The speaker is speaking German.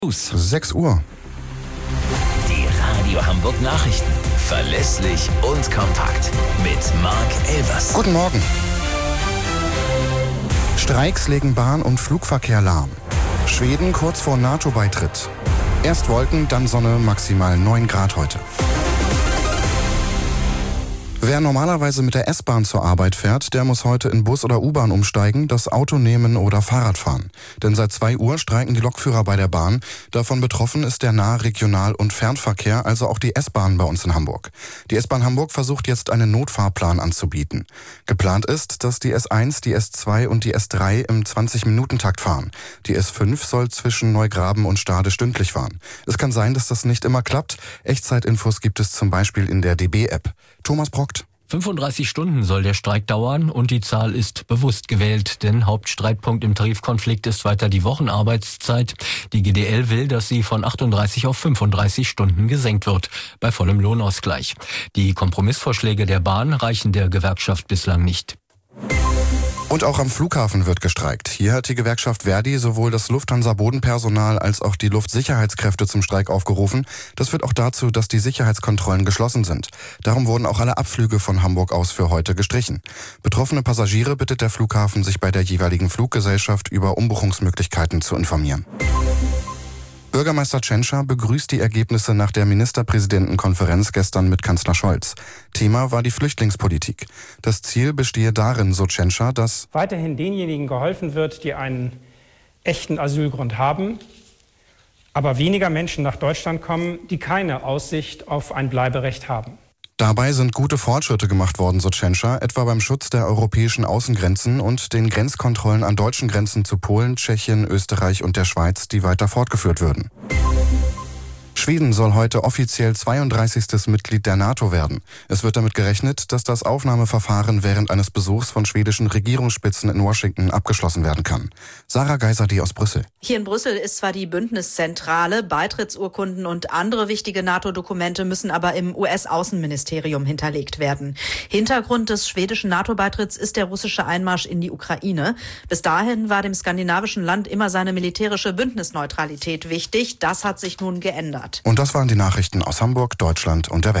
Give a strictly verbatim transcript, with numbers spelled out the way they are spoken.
sechs Uhr. Die Radio Hamburg Nachrichten. Verlässlich und kompakt. Mit Marc Elvers. Guten Morgen. Streiks legen Bahn- und Flugverkehr lahm. Schweden kurz vor NATO-Beitritt. Erst Wolken, dann Sonne, maximal neun Grad heute. Wer normalerweise mit der S-Bahn zur Arbeit fährt, der muss heute in Bus oder U-Bahn umsteigen, das Auto nehmen oder Fahrrad fahren. Denn seit zwei Uhr streiken die Lokführer bei der Bahn. Davon betroffen ist der Nah-, Regional- und Fernverkehr, also auch die S-Bahn bei uns in Hamburg. Die S-Bahn Hamburg versucht jetzt einen Notfahrplan anzubieten. Geplant ist, dass die S eins, die S zwei und die S drei im zwanzig-Minuten-Takt fahren. Die S fünf soll zwischen Neugraben und Stade stündlich fahren. Es kann sein, dass das nicht immer klappt. Echtzeitinfos gibt es zum Beispiel in der D B-App. Thomas Brockt. fünfunddreißig Stunden soll der Streik dauern und die Zahl ist bewusst gewählt, denn Hauptstreitpunkt im Tarifkonflikt ist weiter die Wochenarbeitszeit. Die G D L will, dass sie von achtunddreißig auf fünfunddreißig Stunden gesenkt wird, bei vollem Lohnausgleich. Die Kompromissvorschläge der Bahn reichen der Gewerkschaft bislang nicht. Und auch am Flughafen wird gestreikt. Hier hat die Gewerkschaft Verdi sowohl das Lufthansa-Bodenpersonal als auch die Luftsicherheitskräfte zum Streik aufgerufen. Das führt auch dazu, dass die Sicherheitskontrollen geschlossen sind. Darum wurden auch alle Abflüge von Hamburg aus für heute gestrichen. Betroffene Passagiere bittet der Flughafen, sich bei der jeweiligen Fluggesellschaft über Umbuchungsmöglichkeiten zu informieren. Bürgermeister Tschentscher begrüßt die Ergebnisse nach der Ministerpräsidentenkonferenz gestern mit Kanzler Scholz. Thema war die Flüchtlingspolitik. Das Ziel bestehe darin, so Tschentscher, dass weiterhin denjenigen geholfen wird, die einen echten Asylgrund haben, aber weniger Menschen nach Deutschland kommen, die keine Aussicht auf ein Bleiberecht haben. Dabei sind gute Fortschritte gemacht worden, so Tschentscher, etwa beim Schutz der europäischen Außengrenzen und den Grenzkontrollen an deutschen Grenzen zu Polen, Tschechien, Österreich und der Schweiz, die weiter fortgeführt würden. Schweden soll heute offiziell zweiunddreißigstes Mitglied der NATO werden. Es wird damit gerechnet, dass das Aufnahmeverfahren während eines Besuchs von schwedischen Regierungsspitzen in Washington abgeschlossen werden kann. Sarah Geiser-D aus Brüssel. Hier in Brüssel ist zwar die Bündniszentrale, Beitrittsurkunden und andere wichtige NATO-Dokumente müssen aber im U S-Außenministerium hinterlegt werden. Hintergrund des schwedischen NATO-Beitritts ist der russische Einmarsch in die Ukraine. Bis dahin war dem skandinavischen Land immer seine militärische Bündnisneutralität wichtig. Das hat sich nun geändert. Und das waren die Nachrichten aus Hamburg, Deutschland und der Welt.